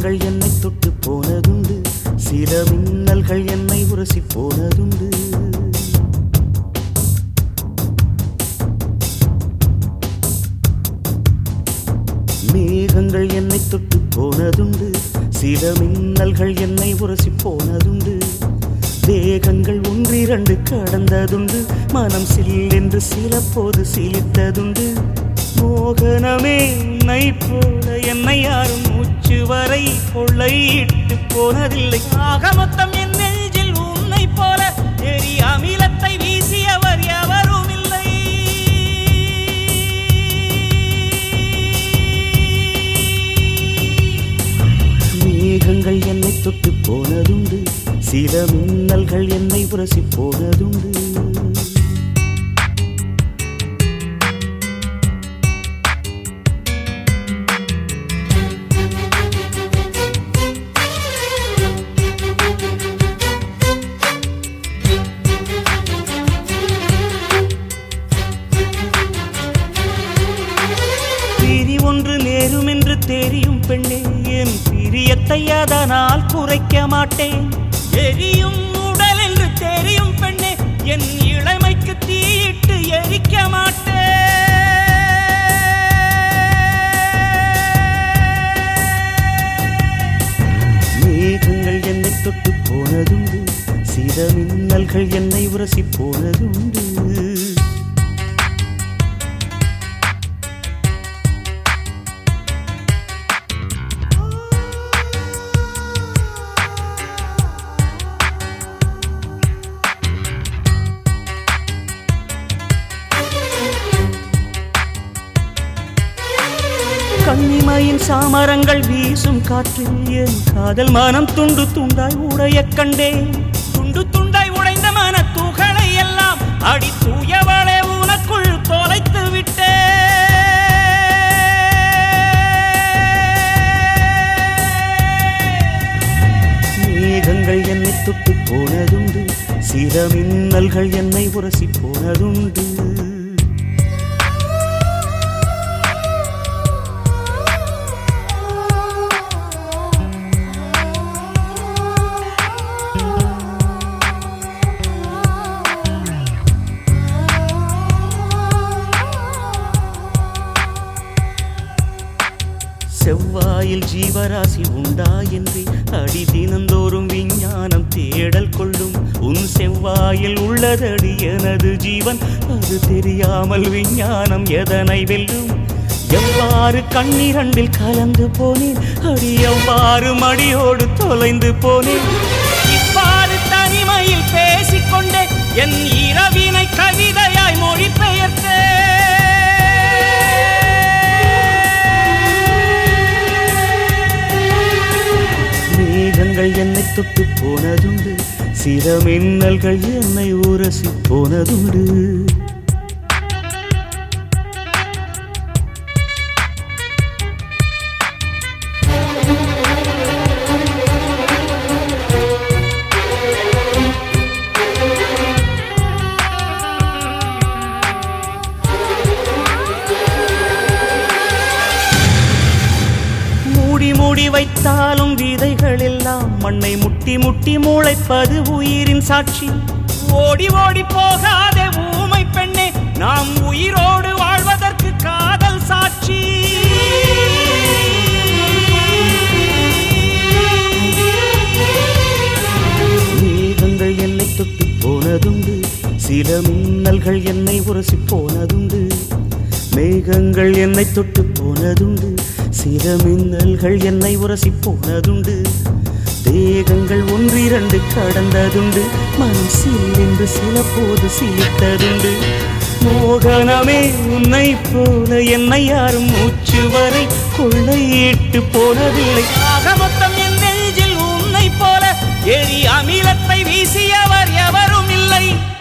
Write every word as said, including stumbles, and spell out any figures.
மேகங்கள் என்னை தொட்டு போனதுண்டு, சில மின்னல்கள் என்னை உரசி போனதுண்டு. மேகங்கள் என்னை தொட்டு போனதுண்டு, சில மின்னல்கள் என்னை உரசி போனதுண்டு. தேகங்கள் ஒன்றிரண்டு கடந்ததுண்டு, மனம் சில்லென்று சில போது சிலித்ததுண்டு. மோகனமே உன்னை போல என்னை யாரும் மூச்சு வரை கொள்ளையிட்டு போனதில்லை. ஆக மொத்தம் என் நெஞ்சில் உன்னை போல எரி அமிலத்தை வீசியவர் எவரும் இல்லை. மேகங்கள் என்னை தொட்டு போனதுண்டு, சில மின்னல்கள் என்னை உரசி போனதுண்டு. பிரி ஒன்று நேரும் என்று தெரியும் பெண்ணே, என் பிரியத்தை அதனால் குறைக்க மாட்டேன். எரியும் உடல் என்று தெரியும் பெண்ணே, என் இளமைக்கு தீயிட்டு எரிக்க மாட்டேன். மேகங்கள் என்னை தொட்டு போனதுண்டு, சில மின்னல்கள் என்னை உரசி போனதுண்டு. கன்னிமையின் சாமரங்கள் வீசும் காற்றில் என் காதல் மனம் துண்டு துண்டாய் உடைய கண்டேன். துண்டு துண்டாய் உடைந்த மன துகளை எல்லாம் அடி தூயவளே உனக்குள் தொலைத்து விட்டேன். மேகங்கள் என்னை தொட்டு போனதுண்டு, சில மின்னல்கள் என்னை உரசி போனதுண்டு. செவ்வாயில் ஜீவராசி உண்டா என்று அடி தினந்தோறும் விஞ்ஞானம் தேடல் கொள்ளும். உன் செவ்வாயில் உள்ளதடி எனது ஜீவன், அது தெரியாமல் விஞ்ஞானம் எதனை வெல்லும். எவ்வாறு கண்ணிரண்டில் கலந்து போனேன் அடி, எவ்வாறு மடியோடு தொலைந்து போனேன். இவ்வாறு தனிமையில் பேசிக்கொண்டே என் இரவினை கவிதையாய் மொழி பெயர்த்தேன். மேகங்கள் என்னை தொட்டு போனதுண்டு, சில மின்னல்கள் என்னை உரசி போனதுண்டு. மூடி மூடி வைத்தாலும் விதைகள் எல்லாம் மண்ணை முட்டி முட்டி முளைப்பது உயிரின் சாட்சி. ஓடி ஓடி போகாதே ஊமை பெண்ணே, நாம் உயிரோடு வாழ்வதற்கு காதல் சாட்சி. மேகங்கள் என்னை தொட்டு போனதுண்டு, சில மின்னல்கள் என்னை உரசி போனதுண்டு. மேகங்கள் என்னை தொட்டு போனதுண்டு, சில மின்னல்கள் என்னை உரசி போனதுண்டு. தேகங்கள் ஒன்றிரண்டு கடந்ததுண்டு, மனம் சில்லென்று சில போது சிலித்ததுண்டு. மோகனமே உன்னை போல என்னை யாரும் மூச்சு வரை கொள்ளையிட்டு போனதில்லை. ஆக மொத்தம் என் நெஞ்சில் உன்னை போல எரி அமிலத்தை வீசியவர் எவரும் இல்லை.